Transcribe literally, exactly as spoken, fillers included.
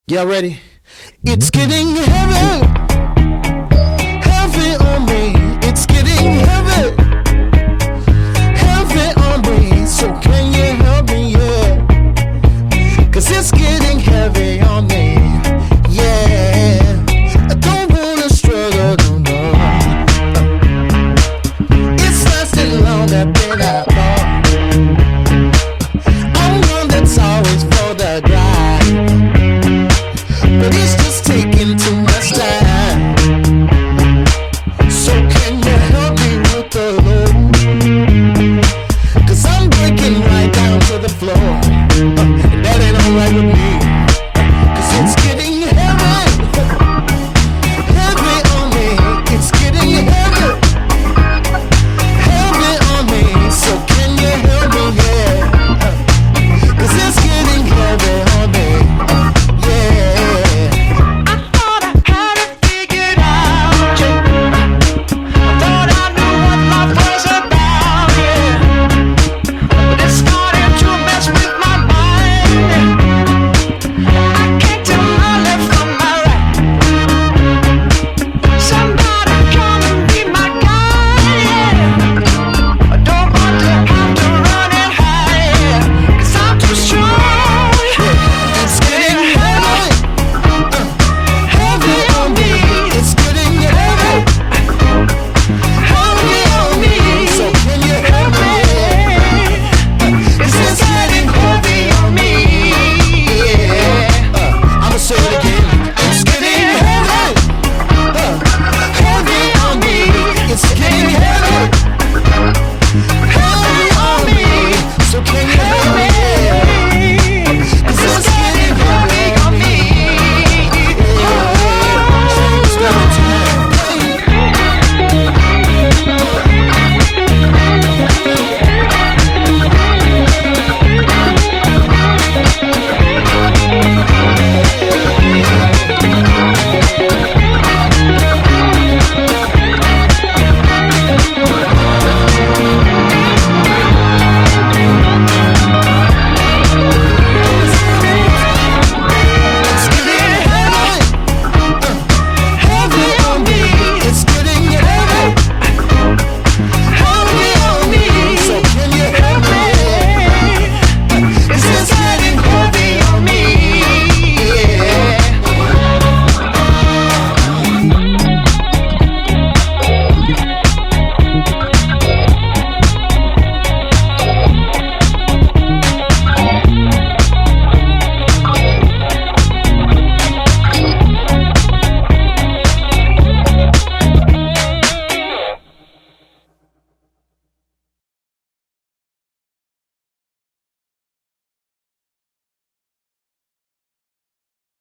Y'all ready? It's getting heavy, heavy on me. It's getting heavy, heavy on me. So can you help me, yeah? Cause it's getting heavy on me, yeah. I don't wanna struggle, no, no. It's lasted long, I've been out long. I'm one that's always for the drive. But it's